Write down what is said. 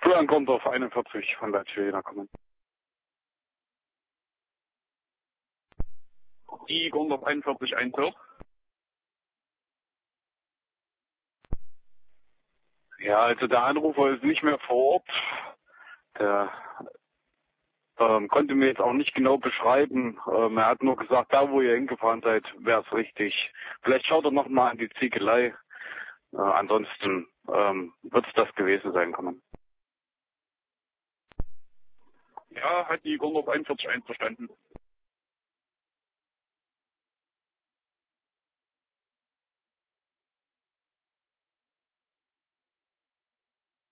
Florian Gondorf 41 von der Tür kommen. Die Gondorf 41 Einzug. Ja, also der Anrufer ist nicht mehr vor Ort. Der konnte mir jetzt auch nicht genau beschreiben. Er hat nur gesagt, da wo ihr hingefahren seid, wäre es richtig. Vielleicht schaut er nochmal an die Ziegelei. Ansonsten wird es das gewesen sein können. Ja, hat die Gondorf 41 einverstanden.